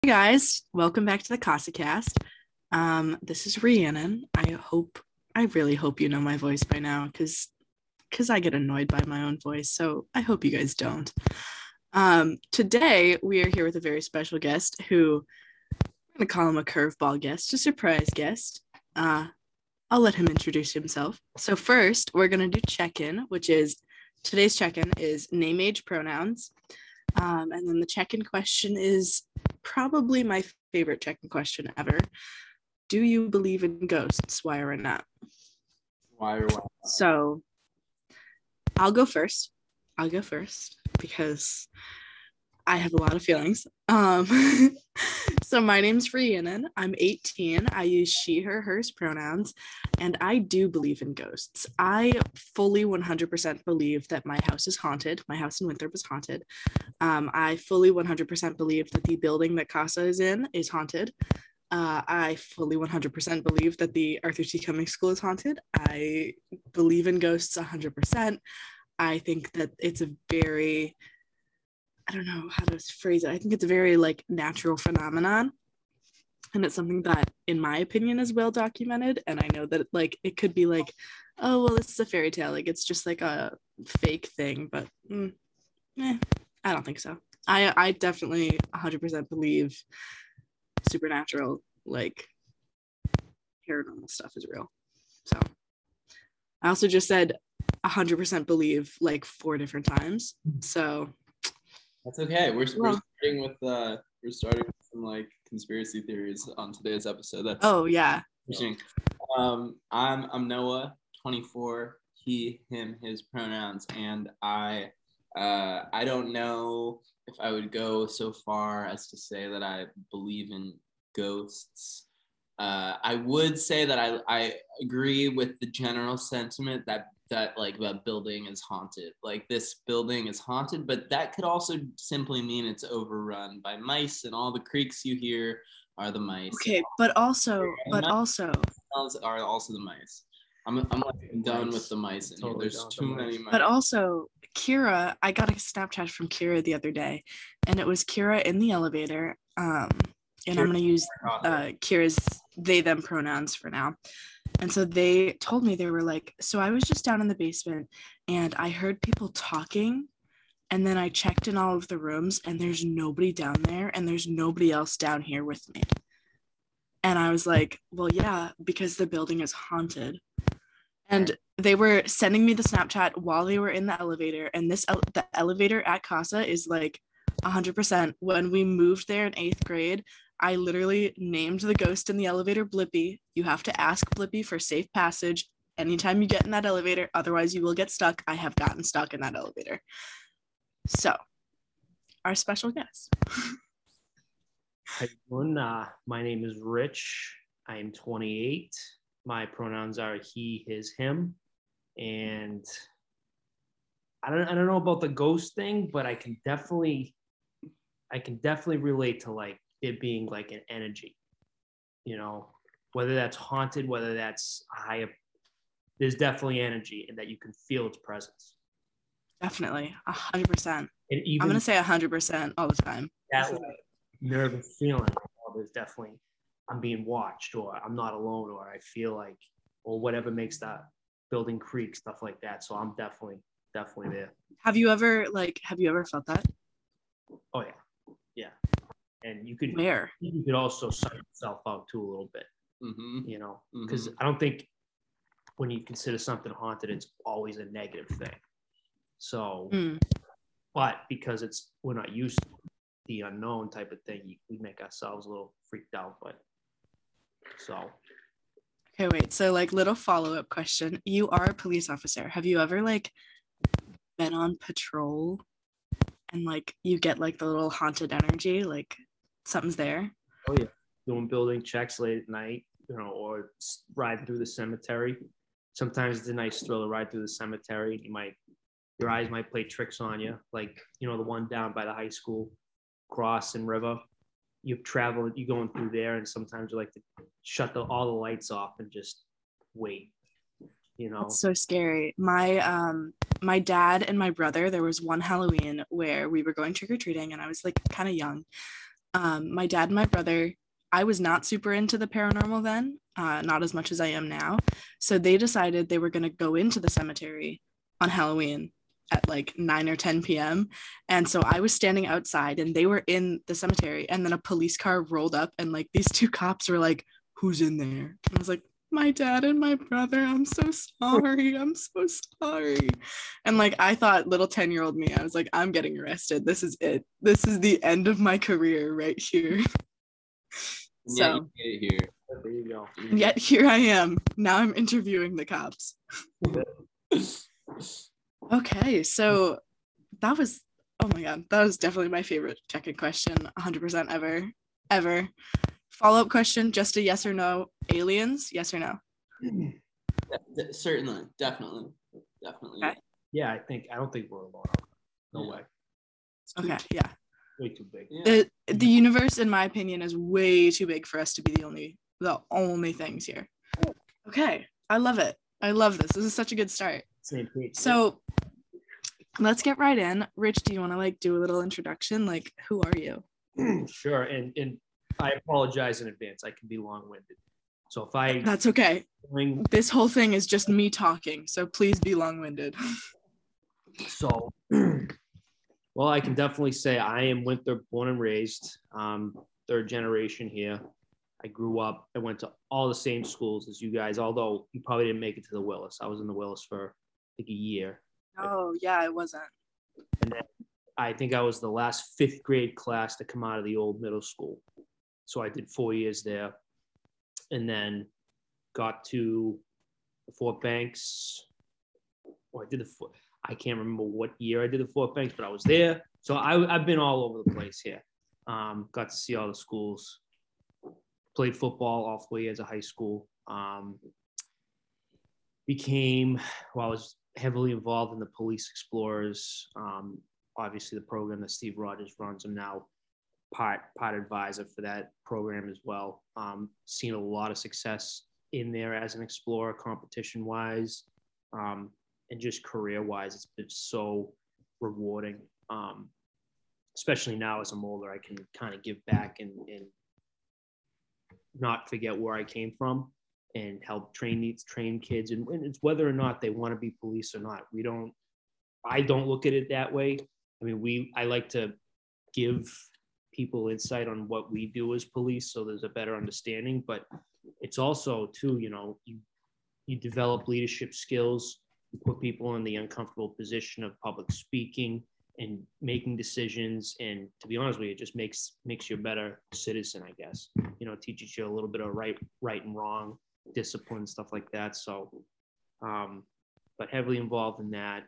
guys, welcome back to the CasaCast. This is Rhiannon. I really hope you know my voice by now, because I get annoyed by my own voice, so I hope you guys don't. Today we are here with a very special guest who I'm gonna call him a curveball guest, a surprise guest. I'll let him introduce himself. So first, we're gonna do check-in, which is today's check-in is name, age, pronouns. And then the check-in question is probably my favorite check-in question ever. Do you believe in ghosts? Why or not? Why or why? So I'll go first because I have a lot of feelings. So my name's Rhiannon. I'm 18. I use she, her, hers pronouns, and I do believe in ghosts. I fully 100% believe that my house is haunted. My house in Winthrop is haunted. I fully 100% believe that the building that Casa is in is haunted. I fully 100% believe that the Arthur T. Cummings School is haunted. I believe in ghosts 100%. I think that it's a very, I don't know how to phrase it. I think it's a very natural phenomenon. And it's something that, in my opinion, is well documented. And I know that it could be oh, well, this is a fairy tale. It's just a fake thing. But I don't think so. I definitely 100% believe supernatural, paranormal stuff is real. So I also just said 100% believe 4 different times. So that's okay. We're starting with some conspiracy theories on today's episode. That's yeah. Interesting. I'm Noah, 24. He, him, his pronouns, and I don't know if I would go so far as to say that I believe in ghosts. I would say that I agree with the general sentiment that building is haunted. This building is haunted, but that could also simply mean it's overrun by mice, and all the creaks you hear are the mice. Okay, but also are also the mice. I'm done with the mice in here. There's too many mice. But also, Kira, I got a Snapchat from Kira the other day, and it was Kira in the elevator. And I'm going to use Kira's they, them pronouns for now. And so they told me, they were so I was just down in the basement, and I heard people talking, and then I checked in all of the rooms, and there's nobody down there, and there's nobody else down here with me. And I was like, well, yeah, because the building is haunted. And they were sending me the Snapchat while they were in the elevator. And the elevator at Casa is 100%. When we moved there in 8th grade, I literally named the ghost in the elevator Blippi. You have to ask Blippi for safe passage anytime you get in that elevator. Otherwise, you will get stuck. I have gotten stuck in that elevator. So, our special guest. How you doing? My name is Rich. I am 28. My pronouns are he, his, him, and I don't know about the ghost thing, but I can definitely relate to it being an energy, whether that's haunted, whether that's higher. There's definitely energy, and that you can feel its presence. Definitely, 100%. I'm gonna say 100% all the time. That nervous feeling. There's definitely. I'm being watched, or I'm not alone, or I feel or whatever makes that building creak, stuff like that. So I'm definitely there. Have you ever felt that? Oh yeah. And you could also psych yourself out too a little bit, because I don't think when you consider something haunted, it's always a negative thing. So, but because we're not used to the unknown type of thing, we make ourselves a little freaked out, but. So okay, wait, so little follow-up question. You are a police officer. Have you ever been on patrol and you get the little haunted energy, something's there? Oh yeah, doing building checks late at night, or riding through the cemetery. Sometimes it's a nice thrill to ride through the cemetery. Your eyes might play tricks on you, the one down by the high school, Cross and River. You've traveled, you're going through there, and sometimes you like to shut all the lights off and just wait. It's so scary. My dad and my brother, there was one Halloween where we were going trick-or-treating, and I was kind of young, My dad and my brother, I was not super into the paranormal then, not as much as I am now. So they decided they were going to go into the cemetery on Halloween at like 9 or 10 p.m. And so I was standing outside and they were in the cemetery. And then a police car rolled up and like these two cops were like, "Who's in there?" And I was like, "My dad and my brother. I'm so sorry. I'm so sorry." And like I thought little 10-year-old me, I was like, "I'm getting arrested. This is it. This is the end of my career right here." So you get it here. There you go. And yet here I am. Now I'm interviewing the cops. Okay, so that was, oh my God, that was definitely my favorite check-in question, 100% ever. Follow-up question, just a yes or no. Aliens, yes or no? Certainly, definitely. Okay. Yeah, I don't think we're alone. No way. Okay, yeah. Way too big. Yeah. The universe, in my opinion, is way too big for us to be the only things here. Okay, I love it. I love this. This is such a good start. Same page. So let's get right in. Rich, do you want to like do a little introduction? Like, who are you? Sure. And I apologize in advance. I can be long-winded. So if That's okay. This whole thing is just me talking. So please be long-winded. So, well, I can definitely say I am Winthrop, born and raised, third generation here. I grew up, I went to all the same schools as you guys, although you probably didn't make it to the Willis. I was in the Willis for, I think, a year. Oh, yeah, it wasn't. And then I think I was the last 5th grade class to come out of the old middle school. So I did 4 years there. And then got to Fort Banks. Oh, I can't remember what year I did the Fort Banks, but I was there. So I've been all over the place here. Got to see all the schools. Played football all 4 years of high school. I was heavily involved in the Police Explorers. Obviously, the program that Steve Rogers runs. I'm now part advisor for that program as well. Seen a lot of success in there as an explorer, competition-wise, and just career-wise. It's been so rewarding. Especially now as I'm older, I can kind of give back and not forget where I came from and help train kids. And it's whether or not they want to be police or not. I don't look at it that way. I mean, I like to give people insight on what we do as police so there's a better understanding, but it's also too, you develop leadership skills, you put people in the uncomfortable position of public speaking and making decisions. And to be honest with you, it just makes you a better citizen, I guess. Teaches you a little bit of right and wrong, discipline, stuff like that. So, but heavily involved in that.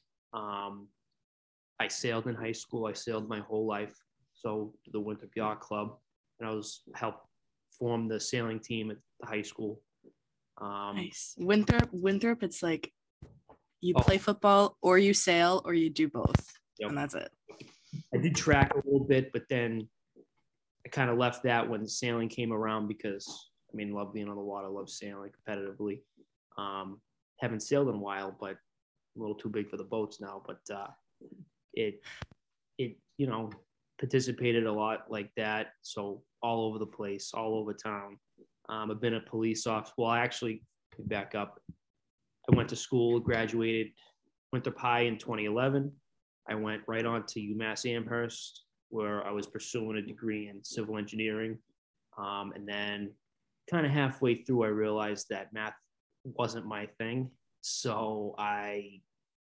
I sailed in high school. I sailed my whole life. So the Winthrop Yacht Club, and I helped form the sailing team at the high school. Nice. Winthrop, it's like you play football or you sail or you do both. Yep. And that's it. I did track a little bit, but then I kind of left that when sailing came around because, love being on the water, love sailing competitively. Haven't sailed in a while, but a little too big for the boats now. But it participated a lot like that. So all over the place, all over town. I've been a police officer. Well, actually, back up. I went to school, graduated Winthrop High in 2011. I went right on to UMass Amherst, where I was pursuing a degree in civil engineering. And then kind of halfway through, I realized that math wasn't my thing. So I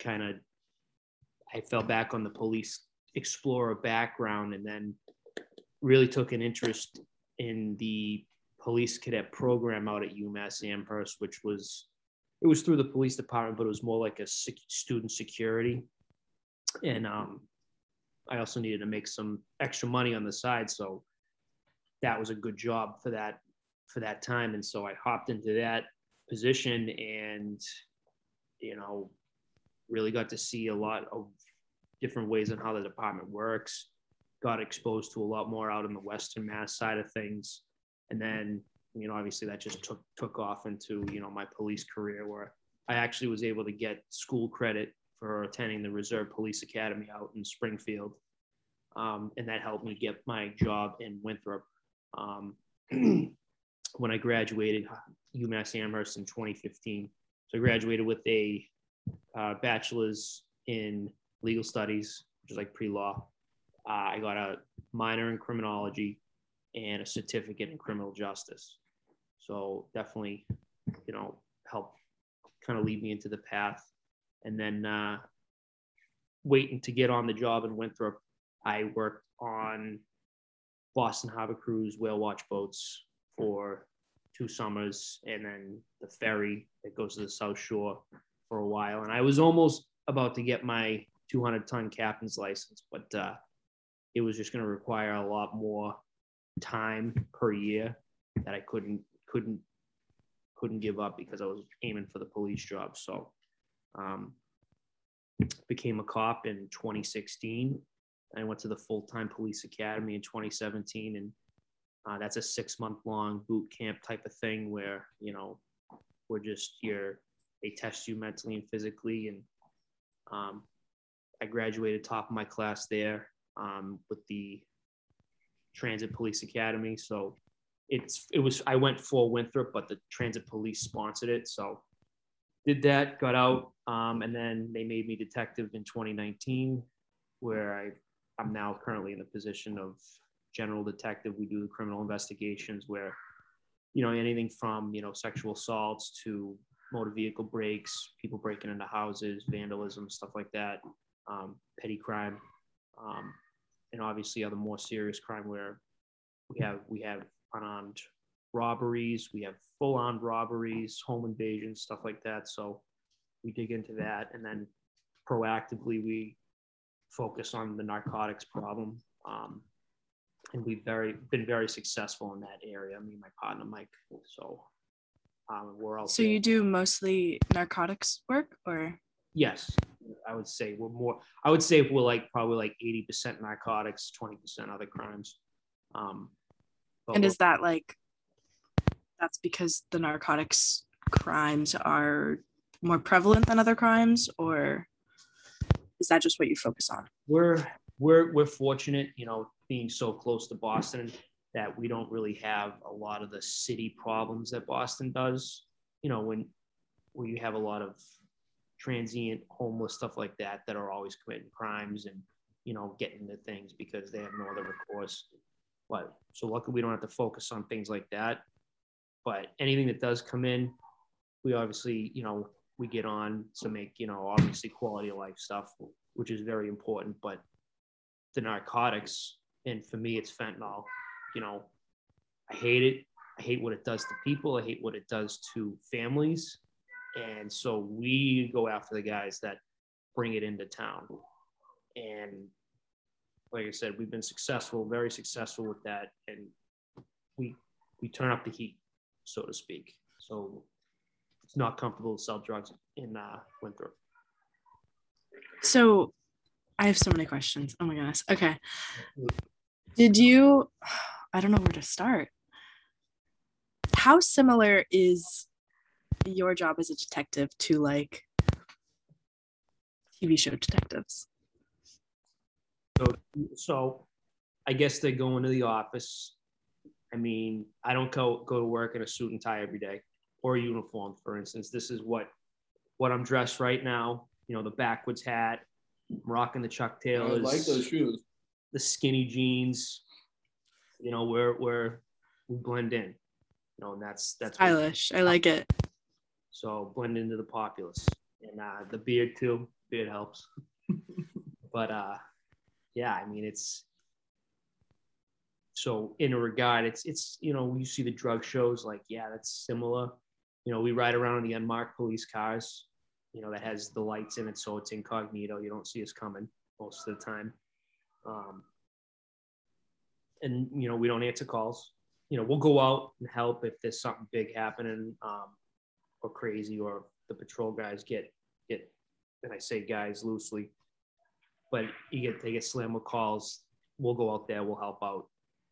fell back on the police explorer background and then really took an interest in the police cadet program out at UMass Amherst, it was through the police department, but it was more like a student security. And I also needed to make some extra money on the side. So that was a good job for that time. And so I hopped into that position and, really got to see a lot of different ways on how the department works, got exposed to a lot more out in the Western Mass side of things. And then, obviously that just took off into, my police career, where I actually was able to get school credit for attending the Reserve Police Academy out in Springfield. And that helped me get my job in Winthrop. When I graduated UMass Amherst in 2015. So I graduated with a bachelor's in legal studies, which is like pre-law. I got a minor in criminology and a certificate in criminal justice. So definitely, helped kind of lead me into the path. And then waiting to get on the job in Winthrop, I worked on Boston Harbor Cruise whale watch boats for 2 summers, and then the ferry that goes to the South Shore for a while. And I was almost about to get my 200-ton captain's license, but it was just going to require a lot more time per year that I couldn't give up because I was aiming for the police job. So became a cop in 2016. I went to the full-time police academy in 2017, and that's a 6-month-long boot camp type of thing where, they test you mentally and physically. And I graduated top of my class there with the Transit Police Academy. So I went for Winthrop, but the Transit Police sponsored it. So did that, got out, and then they made me detective in 2019, where I'm now currently in the position of general detective. We do the criminal investigations where, anything from, sexual assaults to motor vehicle breaks, people breaking into houses, vandalism, stuff like that, petty crime, and obviously other more serious crime where we have unarmed robberies, we have full armed robberies, home invasions, stuff like that. So we dig into that, and then proactively we focus on the narcotics problem. And we've been very successful in that area, me and my partner Mike. So we're all. So you do mostly narcotics work, or? Yes, I would say we're like probably like 80% narcotics, 20% other crimes. And is that that's because the narcotics crimes are more prevalent than other crimes, or is that just what you focus on? We're fortunate, being so close to Boston, that we don't really have a lot of the city problems that Boston does. When you have a lot of transient, homeless, stuff like that are always committing crimes and, getting into things because they have no other recourse. But so luckily we don't have to focus on things like that. But anything that does come in, we obviously, we get on to make, obviously quality of life stuff, which is very important. But the narcotics, and for me, it's fentanyl. I hate it. I hate what it does to people. I hate what it does to families. And so we go after the guys that bring it into town. And like I said, we've been successful, very successful with that. And we turn up the heat, so to speak. So it's not comfortable to sell drugs in Winthrop. So I have so many questions. Oh my goodness. Okay. I don't know where to start. How similar is your job as a detective to TV show detectives? So I guess they go into the office. I mean, I don't go to work in a suit and tie every day or a uniform, for instance. This is what I'm dressed right now. The backwards hat, I'm rocking the Chuck Taylors. I like those shoes. The skinny jeans. We blend in. And that's stylish. I like it. So blend into the populace, and the beard too. Beard helps. But yeah, I mean, it's so in a regard, it's you see the drug shows, that's similar. We ride around in the unmarked police cars, that has the lights in it, so it's incognito. You don't see us coming most of the time. And we don't answer calls. We'll go out and help if there's something big happening, or crazy, or the patrol guys get, and I say guys loosely, but they get slammed with calls. We'll go out there, we'll help out.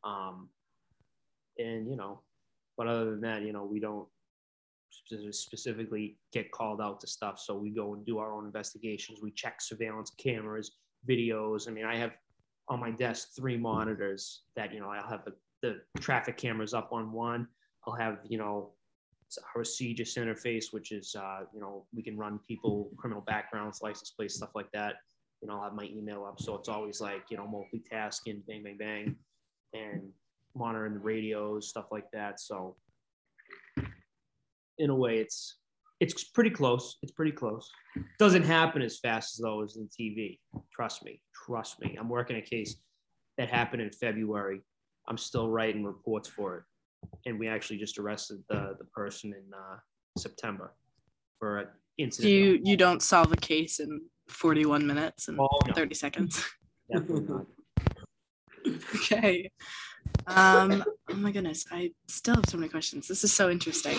But other than that, we don't specifically get called out to stuff. So we go and do our own investigations. We check surveillance cameras, videos. I mean, I have on my desk 3 monitors that, you know, I'll have the traffic cameras up on one. I'll have, you know, our CGIS interface, which is, you know, we can run people, criminal backgrounds, license plates, stuff like that. You know, I'll have my email up. So it's always like, you know, multitasking, bang, bang, bang, and monitoring the radios, stuff like that. So in a way, it's pretty close. It's pretty close. It doesn't happen as fast as those in TV. Trust me. I'm working a case that happened in February. I'm still writing reports for it. And we actually just arrested the person in September for an incident. You don't solve a case in 41 minutes and 30 seconds. Definitely not. Okay. Oh my goodness, I still have so many questions. This is so interesting.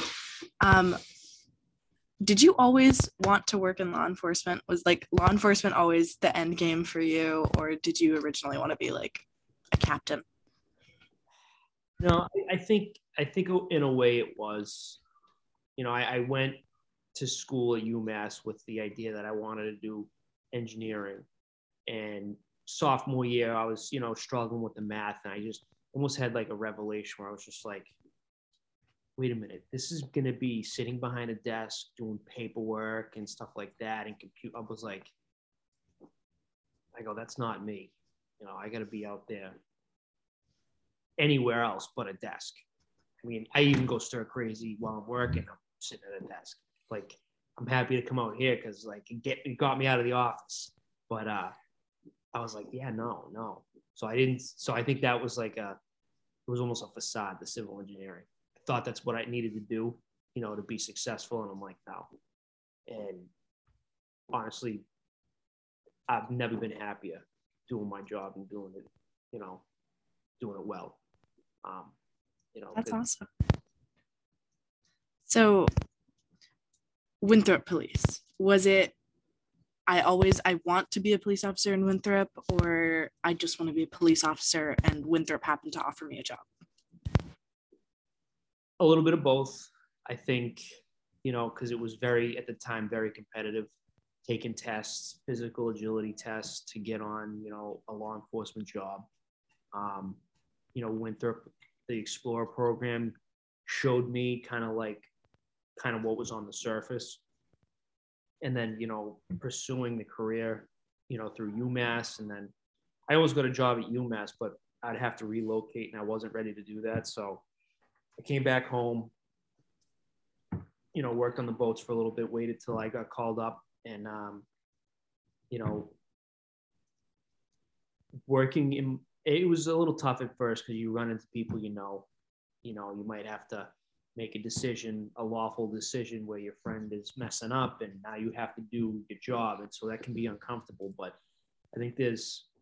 Did you always want to work in law enforcement? Was like law enforcement always the end game for you, or did you originally want to be like a captain? No, I think in a way it was. You know, I went to school at UMass with the idea that I wanted to do engineering, and sophomore year I was, you know, struggling with the math, and I just almost had like a revelation where I was just like, wait a minute, this is going to be sitting behind a desk doing paperwork and stuff like that and compute. I was like, I go, that's not me. You know, I got to be out there anywhere else but a desk. I mean, I even go stir crazy while I'm working. I'm sitting at a desk. Like, I'm happy to come out here because like it got me out of the office. But I was like, yeah, no. So I think that was like it was almost a facade, the civil engineering. I thought that's what I needed to do, you know, to be successful. And I'm like, no. And honestly, I've never been happier doing my job and doing it, you know, doing it well. You know, that's awesome. So Winthrop Police, was it I want to be a police officer in Winthrop, or I just want to be a police officer and Winthrop happened to offer me a job? A little bit of both. I think, you know, because it was at the time, very competitive, taking tests, physical agility tests to get on, you know, a law enforcement job. You know, Winthrop, the Explorer program showed me kind of what was on the surface. And then, you know, pursuing the career, you know, through UMass. And then I always got a job at UMass, but I'd have to relocate and I wasn't ready to do that. So I came back home, you know, worked on the boats for a little bit, waited till I got called up and, you know, it was a little tough at first because you run into people, you know, you might have to make a lawful decision where your friend is messing up and now you have to do your job. And so that can be uncomfortable, but I think the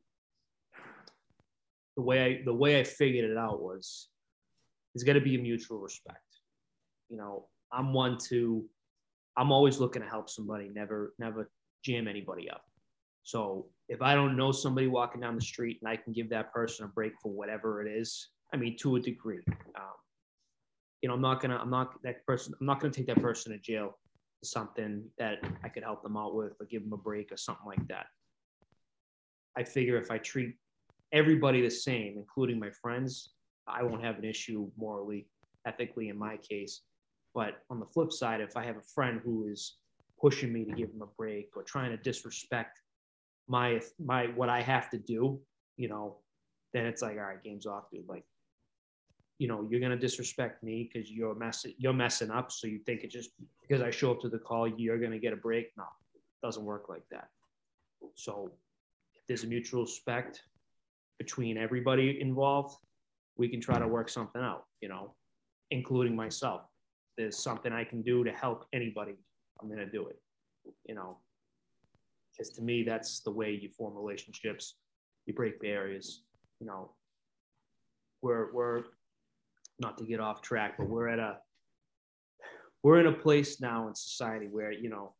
way I figured it out was there's got to be a mutual respect. You know, I'm always looking to help somebody, never jam anybody up. So if I don't know somebody walking down the street and I can give that person a break for whatever it is, I mean, to a degree, you know, I'm not gonna take that person to jail for something that I could help them out with or give them a break or something like that. I figure if I treat everybody the same, including my friends, I won't have an issue morally, ethically in my case. But on the flip side, if I have a friend who is pushing me to give them a break or trying to disrespect my what I have to do, you know, then it's like, all right, game's off, dude. Like, you know, you're gonna disrespect me because you're messing up. So you think it just because I show up to the call, you're gonna get a break? No, it doesn't work like that. So if there's a mutual respect between everybody involved, we can try to work something out, you know, including myself. If there's something I can do to help anybody, I'm gonna do it, you know, because to me, that's the way you form relationships. You break barriers, you know. We're not to get off track, but we're in a place now in society where, you know,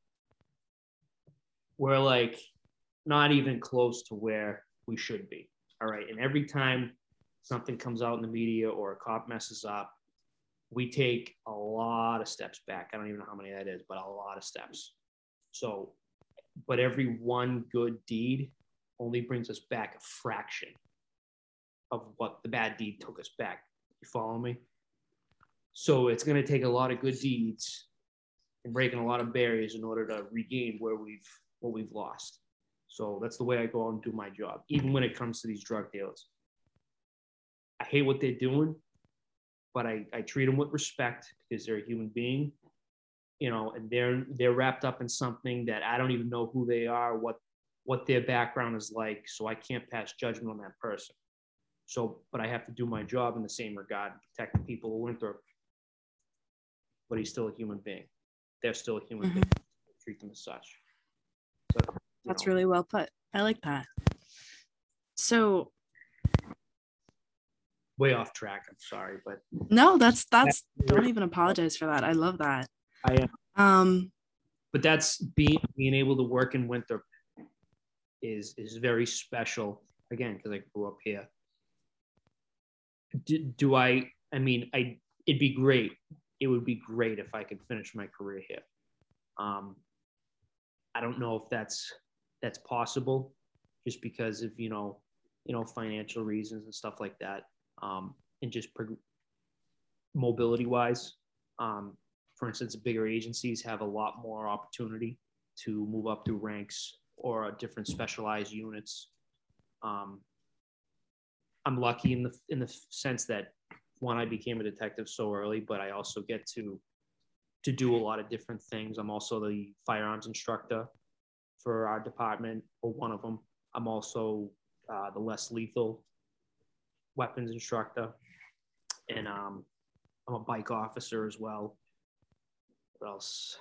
we're like not even close to where we should be. All right. And every time something comes out in the media or a cop messes up, we take a lot of steps back. I don't even know how many that is, but a lot of steps. So, but every one good deed only brings us back a fraction of what the bad deed took us back. You follow me? So it's going to take a lot of good deeds and breaking a lot of barriers in order to regain what we've lost. So that's the way I go out and do my job, even when it comes to these drug dealers. I hate what they're doing, but I treat them with respect because they're a human being, you know, and they're wrapped up in something that I don't even know who they are, what their background is like, so I can't pass judgment on that person. So, but I have to do my job in the same regard, protect the people of Winthrop. But he's still a human being. They're still a human being. Treat them as such. So, that's really well put. I like that. So, way off track. I'm sorry, but no, that's don't even apologize for that. I love that. I am. But that's being able to work in Winthrop is very special. Again, because I grew up here. It'd be great. It would be great if I could finish my career here. I don't know if that's possible, just because of you know financial reasons and stuff like that, and just mobility wise. For instance, bigger agencies have a lot more opportunity to move up through ranks or different specialized units. I'm lucky in the sense that, one, I became a detective so early, but I also get to do a lot of different things. I'm also the firearms instructor for our department, or one of them. I'm also the less lethal weapons instructor, and I'm a bike officer as well. What else?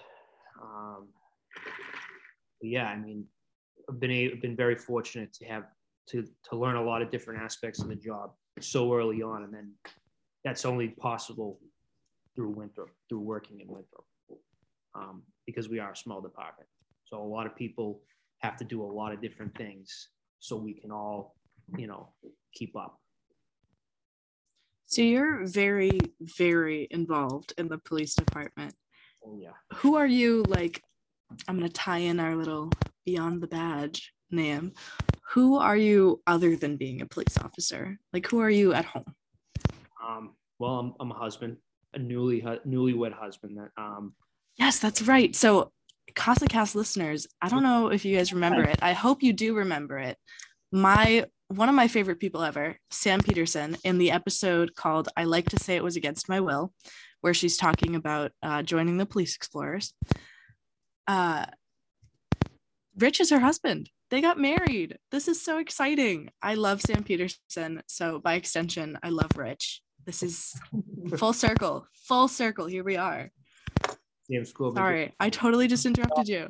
Yeah, I mean, I've been very fortunate to have to learn a lot of different aspects of the job so early on, and then that's only possible through Winthrop, through working in Winthrop, because we are a small department. So a lot of people have to do a lot of different things so we can all, keep up. So you're very, very involved in the police department. Oh, yeah. Who are you, like, I'm going to tie in our little Beyond the Badge name. Who are you other than being a police officer? Like, who are you at home? Well, I'm a husband, a newlywed husband. Yes, that's right. So CasaCast listeners, I don't know if you guys remember it. I hope you do remember it. One of my favorite people ever, Sam Peterson, in the episode called I Like to Say It Was Against My Will, where she's talking about joining the Police Explorers. Rich is her husband. They got married. This is so exciting. I love Sam Peterson. So by extension, I love Rich. This is full circle. Full circle. Here we are. Sorry, I totally just interrupted you.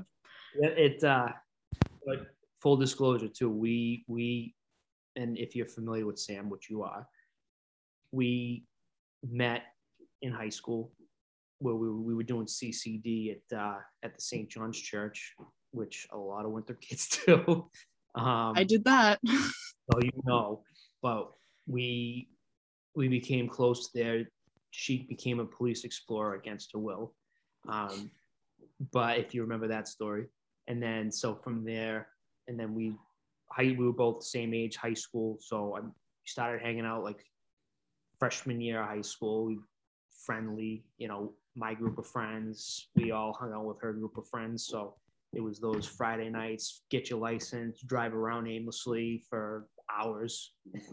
But full disclosure too, we and if you're familiar with Sam, which you are, we met in high school where we were doing CCD at the St. John's Church, which a lot of Winthrop kids do. I did that. So but we became close there. She became a police explorer against her will. But if you remember that story, and then so from there, and then we were both the same age, high school. So I started hanging out like freshman year of high school. We friendly, my group of friends. We all hung out with her group of friends. So it was those Friday nights, get your license, drive around aimlessly for hours.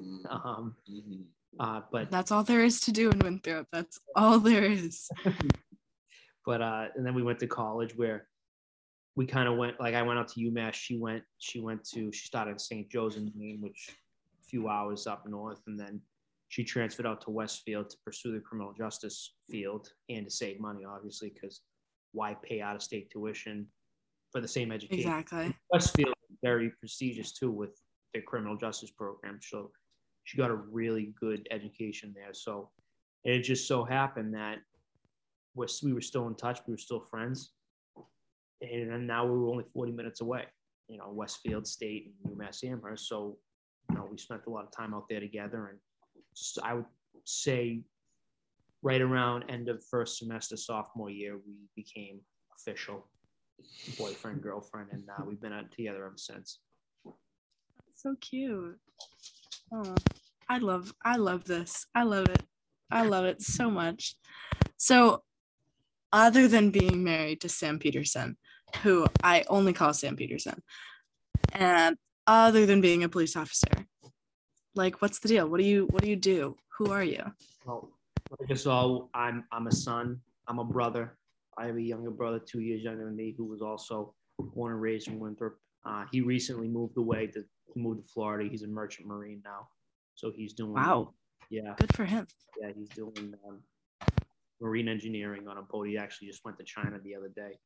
But that's all there is to do in Winthrop. That's all there is. But and then we went to college where we kind of went, like I went out to UMass. She started at St. Joe's in Maine, which a few hours up north. And then she transferred out to Westfield to pursue the criminal justice field and to save money, obviously, because why pay out of state tuition for the same education? Exactly. Westfield is very prestigious too with their criminal justice program. So she got a really good education there. So it just so happened that we were still in touch. We were still friends. And now we were only 40 minutes away, Westfield State and UMass Amherst. So, we spent a lot of time out there together. And I would say right around end of first semester, sophomore year, we became official boyfriend, girlfriend, and we've been out together ever since. So cute. Oh, I love this. I love it. I love it so much. So, other than being married to Sam Peterson, who I only call Sam Peterson, and other than being a police officer, like, what's the deal? What do you do? Who are you? Well, like I said, I'm a son. I'm a brother. I have a younger brother, 2 years younger than me, who was also born and raised in Winthrop. He recently moved to Florida. He's a merchant marine now, so he's doing. Wow. Yeah. Good for him. Yeah, he's doing marine engineering on a boat. He actually just went to China the other day.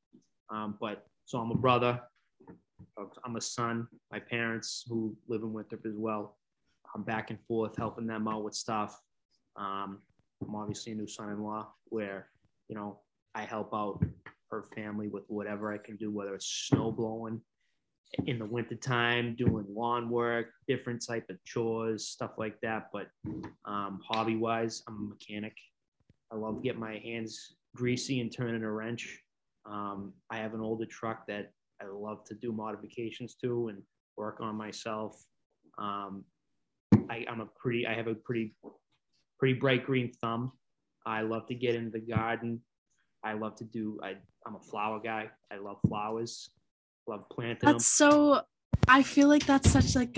So I'm a brother. I'm a son. My parents, who live in Winthrop as well, I'm back and forth helping them out with stuff. I'm obviously a new son-in-law where, I help out her family with whatever I can do, whether it's snow blowing in the wintertime, doing lawn work, different type of chores, stuff like that. But hobby-wise, I'm a mechanic. I love getting my hands greasy and turning a wrench. I have an older truck that I love to do modifications to and work on myself. I have a pretty bright green thumb. I love to get into the garden. I'm a flower guy. I love flowers. Love planting them. So, I feel like that's such like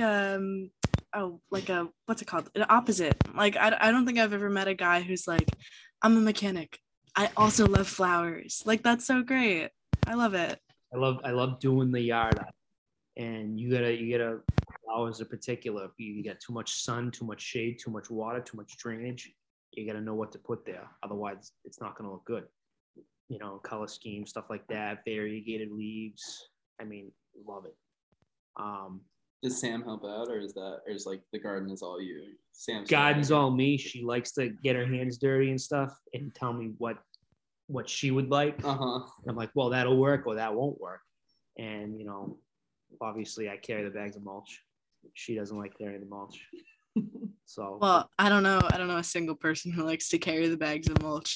what's it called? An opposite. Like, I don't think I've ever met a guy who's like, I'm a mechanic. I also love flowers. Like, that's so great. I love it. I love doing the yard, and you gotta flowers in particular. You got too much sun, too much shade, too much water, too much drainage. You gotta know what to put there. Otherwise, it's not gonna look good. Color scheme, stuff like that, variegated leaves. I mean, love it. Does Sam help out, or is like the garden is all you? Sam's garden's all me. She likes to get her hands dirty and stuff and tell me what she would like. I'm like, well, that'll work or that won't work. And obviously I carry the bags of mulch. She doesn't like carrying the mulch. So well, I don't know a single person who likes to carry the bags of mulch.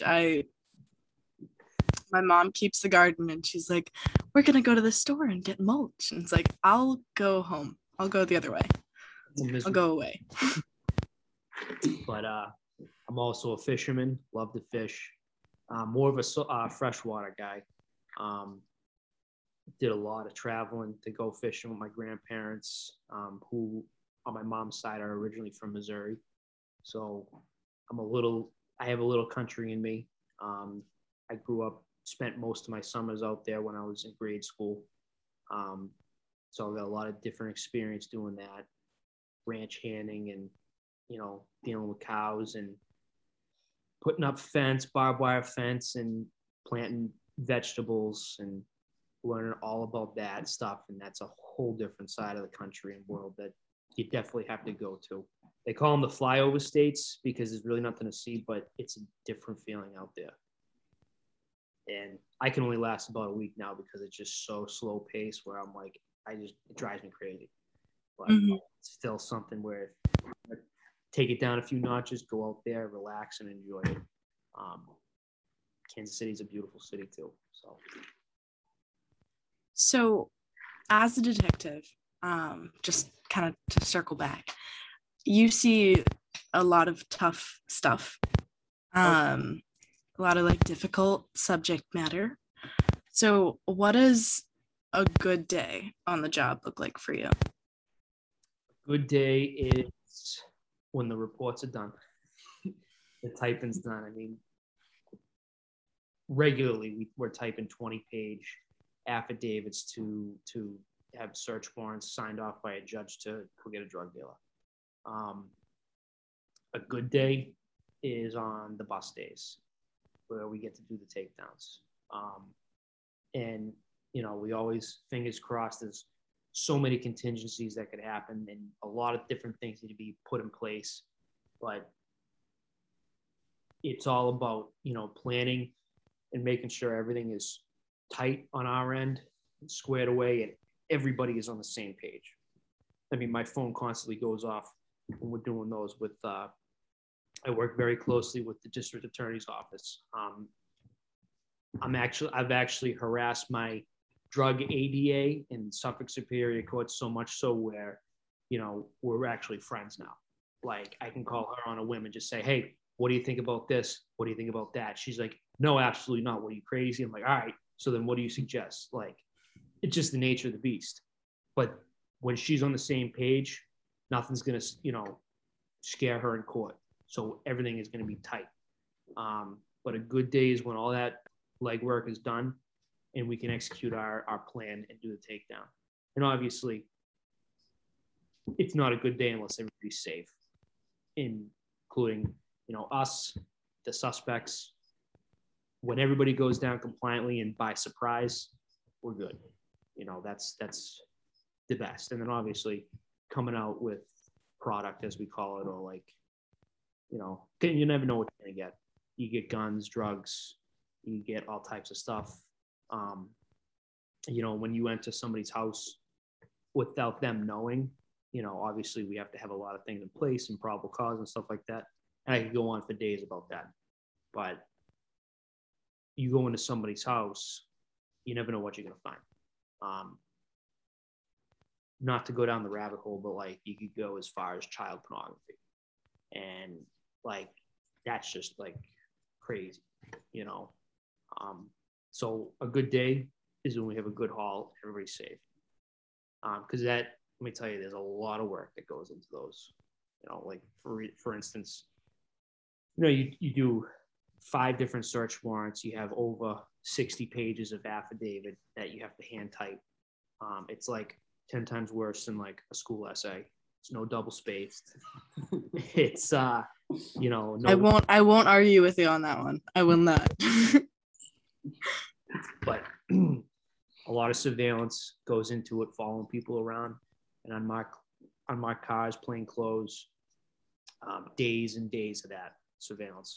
My mom keeps the garden and she's like, we're gonna go to the store and get mulch, and it's like, I'll go home. I'll go the other way. I'll go away. But I'm also a fisherman. Love to fish. More of a freshwater guy. Did a lot of traveling to go fishing with my grandparents, who on my mom's side are originally from Missouri. So I have a little country in me. I spent most of my summers out there when I was in grade school. So I got a lot of different experience doing that, ranch handing and, dealing with cows and putting up barbed wire fence and planting vegetables and learning all about that stuff. And that's a whole different side of the country and world that you definitely have to go to. They call them the flyover states because there's really nothing to see, but it's a different feeling out there. And I can only last about a week now because it's just so slow paced where I'm like, it drives me crazy. But it's still something where take it down a few notches, go out there, relax, and enjoy it. Kansas City is a beautiful city too. So as a detective, just kind of to circle back, you see a lot of tough stuff, a lot of like difficult subject matter. So what does a good day on the job look like for you? Good day is when the reports are done. The typing's done. I mean, regularly we're typing 20-page affidavits to have search warrants signed off by a judge to go get a drug dealer. A good day is on the bus days where we get to do the takedowns. And, we always, fingers crossed, there's so many contingencies that could happen and a lot of different things need to be put in place. But it's all about, planning and making sure everything is tight on our end, squared away, and everybody is on the same page. I mean, my phone constantly goes off when we're doing those with, I work very closely with the district attorney's office. I've actually harassed my drug ADA in Suffolk Superior Court so much so where we're actually friends now. Like, I can call her on a whim and just say, hey, what do you think about this? What do you think about that? She's like, no, absolutely not. What, are you crazy? I'm like, all right, so then what do you suggest? Like, it's just the nature of the beast. But when she's on the same page, nothing's going to, scare her in court. So everything is going to be tight. But a good day is when all that legwork is done and we can execute our plan and do the takedown. And obviously, it's not a good day unless everybody's safe, including, us, the suspects. When everybody goes down compliantly and by surprise, we're good. That's the best. And then obviously coming out with product, as we call it, or like, you never know what you're going to get. You get guns, drugs, you get all types of stuff. When you enter somebody's house without them knowing, obviously we have to have a lot of things in place and probable cause and stuff like that. And I could go on for days about that. But you go into somebody's house, you never know what you're going to find. Not to go down the rabbit hole, but like you could go as far as child pornography. And like, that's just like crazy, So a good day is when we have a good haul, everybody's safe. Because let me tell you, there's a lot of work that goes into those. Like for instance, you do 5 different search warrants. You have over 60 pages of affidavit that you have to hand type. It's like 10 times worse than like a school essay. It's no double spaced. It's no, I won't argue with you on that one. I will not. But a lot of surveillance goes into it, following people around and unmarked cars, plain clothes, days and days of that surveillance.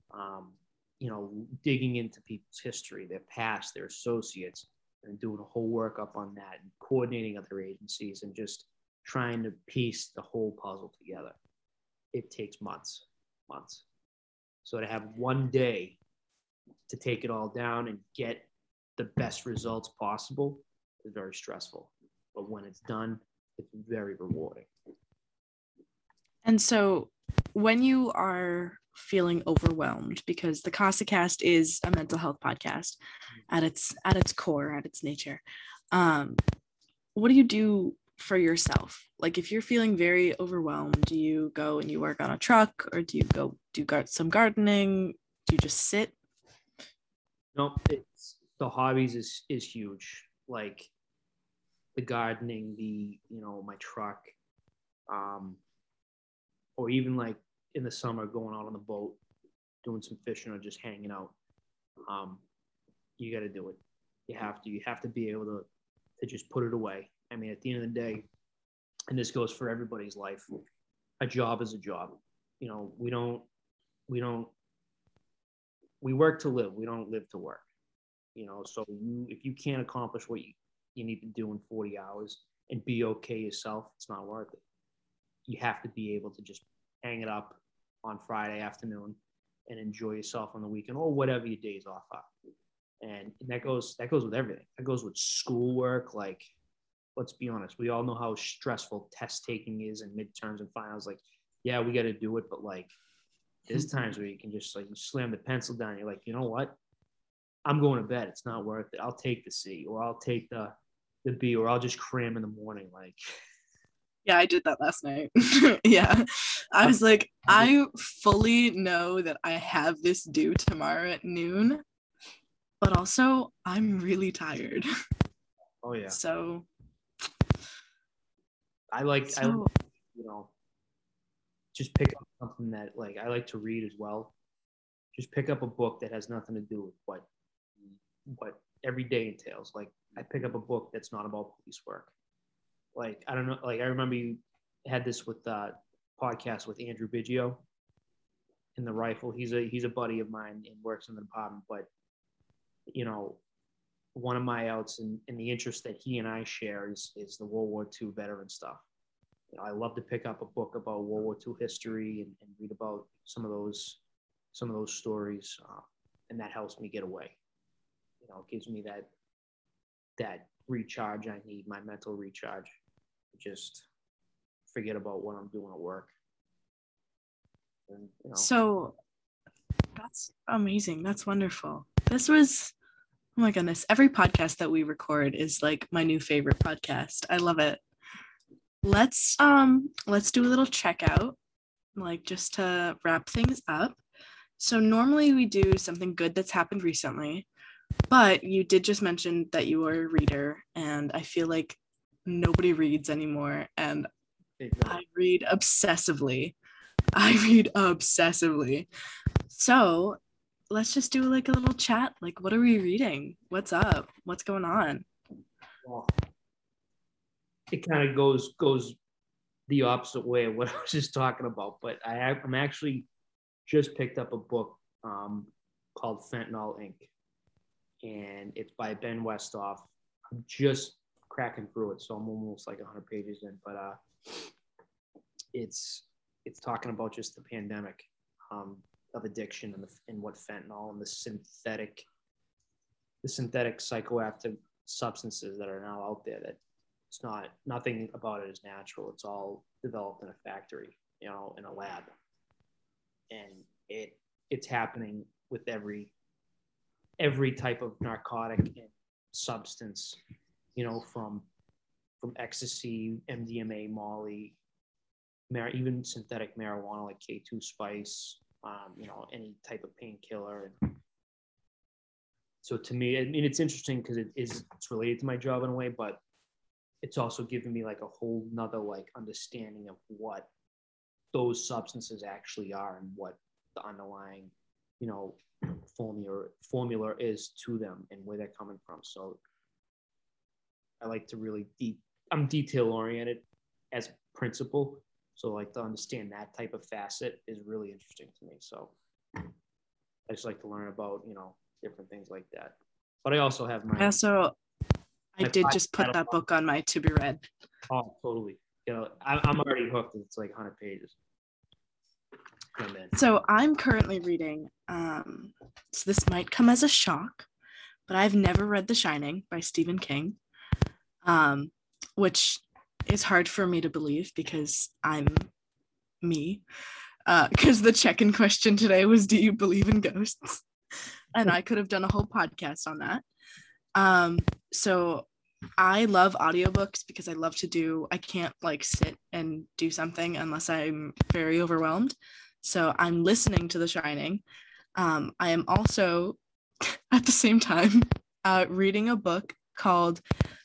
Digging into people's history, their past, their associates, and doing a whole workup on that and coordinating other agencies and just trying to piece the whole puzzle together. It takes months. So to have one day to take it all down and get the best results possible is very stressful. But when it's done, it's very rewarding. And so when you are feeling overwhelmed, because the CASAcast is a mental health podcast at its core, at its nature, what do you do for yourself? Like if you're feeling very overwhelmed, do you go and you work on a truck, or do you go do some gardening? Do you just sit? No, it's the hobbies is huge. Like the gardening, my truck, or even like in the summer going out on the boat, doing some fishing or just hanging out. You got to do it. You have to be able to just put it away. I mean, at the end of the day, and this goes for everybody's life, a job is a job. We work to live. We don't live to work. So if you can't accomplish what you need to do in 40 hours and be okay yourself, it's not worth it. You have to be able to just hang it up on Friday afternoon and enjoy yourself on the weekend or whatever your days off are. And that goes with everything. That goes with schoolwork. Like, let's be honest, we all know how stressful test taking is and midterms and finals. Like, yeah, we got to do it, but like, there's times where you can just like slam the pencil down. You're like, you know what? I'm going to bed. It's not worth it. I'll take the C, or I'll take the B, or I'll just cram in the morning. Like, yeah, I did that last night. Yeah. I was like, I fully know that I have this due tomorrow at noon, but also I'm really tired. Oh yeah. So I like, just pick up something that, like, I like to read as well. Just pick up a book that has nothing to do with what every day entails. Like, I pick up a book that's not about police work. Like, I don't know, like, I remember you had this with podcast with Andrew Biggio in the Rifle. He's a buddy of mine and works in the department, but one of my outs and the interest that he and I share is the World War II veteran stuff. I love to pick up a book about World War II history and read about some of those stories, and that helps me get away. It gives me that recharge I need, my mental recharge. Just forget about what I'm doing at work. And, So that's amazing. That's wonderful. This was, oh my goodness, every podcast that we record is like my new favorite podcast. I love it. Let's do a little checkout, like just to wrap things up. So normally we do something good that's happened recently, but you did just mention that you are a reader, and I feel like nobody reads anymore, and I read obsessively. So let's just do like a little chat. Like, what are we reading? What's up? What's going on? Well, it kind of goes the opposite way of what I was just talking about. But I'm actually just picked up a book called Fentanyl Inc. And it's by Ben Westhoff. I'm just cracking through it, so I'm almost like 100 pages in. But it's talking about just the pandemic of addiction and what fentanyl and the synthetic psychoactive substances that are now out there, that it's nothing about it is natural. It's all developed in a factory, in a lab. And it's happening with every type of narcotic and substance, from ecstasy, MDMA, Molly, even synthetic marijuana like K2 spice, any type of painkiller. And so to me, I mean, it's interesting because it's related to my job in a way, but it's also giving me like a whole nother like understanding of what those substances actually are and what the underlying, formula is to them and where they're coming from. So I like to really I'm detail oriented as a principal. So like to understand that type of facet is really interesting to me. So I just like to learn about, different things like that. But I also have I did just put that book on my to be read. Oh, totally. I'm already hooked. It's like 100 pages. So I'm currently reading, so this might come as a shock, but I've never read The Shining by Stephen King, which is hard for me to believe because I'm me, because the check-in question today was, do you believe in ghosts? And I could have done a whole podcast on that. So I love audiobooks because I can't like sit and do something unless I'm very overwhelmed. So I'm listening to The Shining. I am also at the same time reading a book called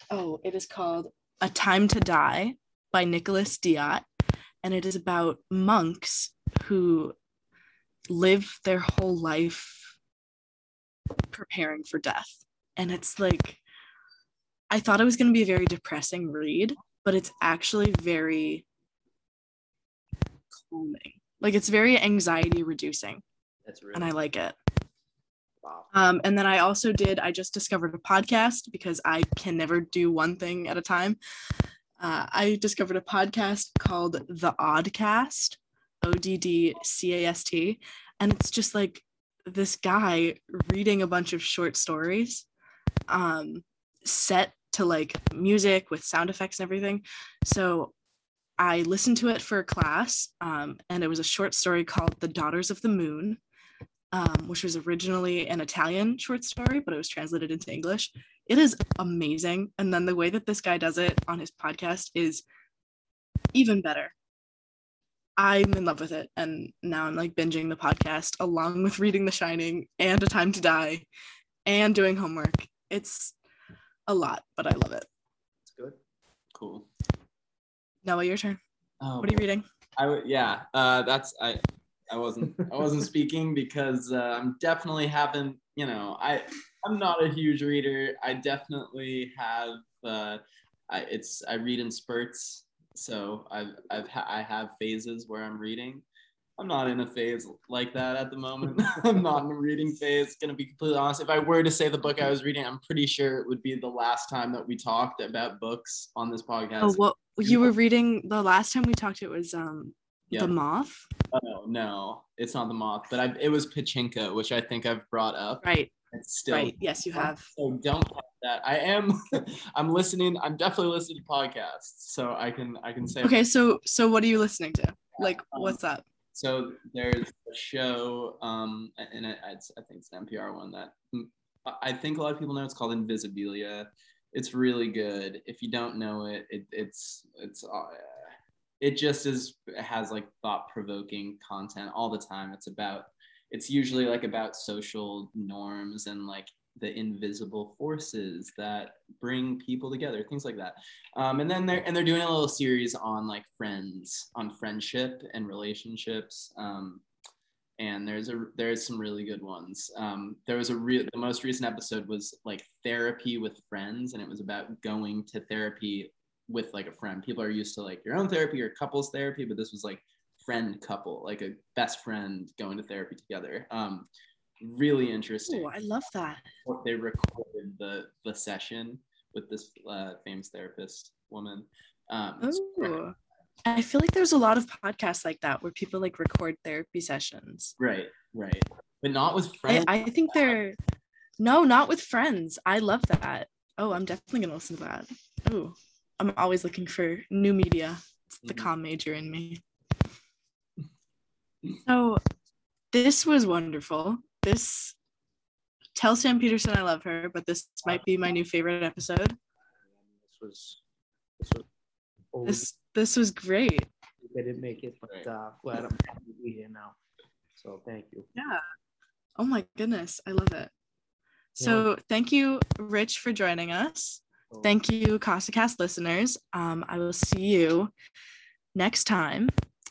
A Time to Die by Nicholas Diat. And it is about monks who live their whole life preparing for death. And it's like, I thought it was going to be a very depressing read, but it's actually very calming. Like, it's very anxiety reducing. And I like it. Wow. And then I just discovered a podcast because I can never do one thing at a time. I discovered a podcast called The Oddcast, ODDCAST. And it's just like this guy reading a bunch of short stories, set to like music with sound effects and everything. So I listened to it for a class, and it was a short story called The Daughters of the Moon, which was originally an Italian short story, but it was translated into English. It is amazing. And then the way that this guy does it on his podcast is even better. I'm in love with it. And now I'm like binging the podcast along with reading The Shining and A Time to Die and doing homework. It's a lot, but I love it. It's good. Cool. Noah, your turn. What are you reading? I wasn't speaking because I'm definitely having, I'm not a huge reader. I definitely have I read in spurts. So I have phases where I'm reading. I'm not in a phase like that at the moment. I'm not in a reading phase, gonna be completely honest. If I were to say the book I was reading, I'm pretty sure it would be the last time that we talked about books on this podcast. Oh, well, you were reading, the last time we talked, it was The Moth? Oh, no, it's not The Moth, but it was Pachinko, which I think I've brought up. Right. It's still right. Yes, you have. So don't that. I'm listening. I'm definitely listening to podcasts, so I can say. Okay, so what are you listening to? Like, what's up? So there's a show, and I think it's an NPR one that I think a lot of people know. It's called Invisibilia. It's really good. If you don't know it, it just has like thought-provoking content all the time. It's usually like about social norms and like the invisible forces that bring people together, things like that. And then they're doing a little series on like on friendship and relationships. And there's some really good ones. The most recent episode was like therapy with friends, and it was about going to therapy with like a friend. People are used to like your own therapy or couples therapy, but this was like friend couple, like a best friend going to therapy together. Really interesting. Oh, I love that. They recorded the session with this famous therapist woman. I feel like there's a lot of podcasts like that where people like record therapy sessions. Right. But not with friends. I think not with friends. I love that. Oh, I'm definitely gonna listen to that. Oh, I'm always looking for new media. It's the comm major in me. So this was wonderful. Tell Sam Peterson I love her, but this might be my new favorite episode. This was great. I didn't make it, but glad I'm happy to be here now. So thank you. Yeah. Oh my goodness, I love it. So thank you, Rich, for joining us. Thank you, CasaCast listeners. I will see you next time.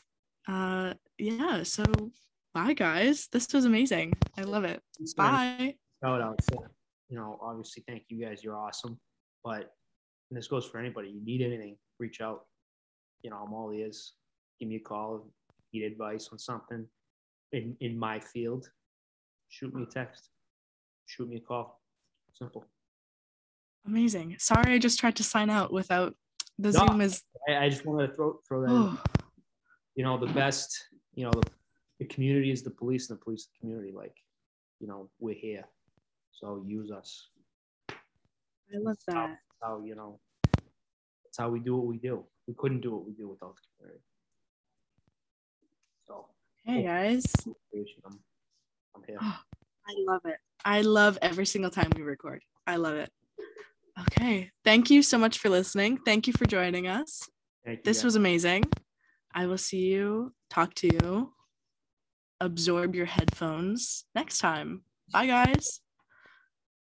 So bye, guys. This was amazing. I love it. Bye. Obviously, thank you guys. You're awesome. But this goes for anybody. You need anything, reach out. I'm all ears. Give me a call. Need advice on something in my field. Shoot me a text. Shoot me a call. Simple. Amazing. Sorry, I just tried to sign out without the Zoom is. I just wanted to throw that in. The best, the community is the police and the police is the community. Like, we're here. So use us. I love that. That's how we do what we do. We couldn't do what we do without the community. So hey guys. I'm here. I love it. I love every single time we record. I love it. Okay. Thank you so much for listening. Thank you for joining us. This was amazing. I will see you, talk to you, absorb your headphones next time. Bye, guys.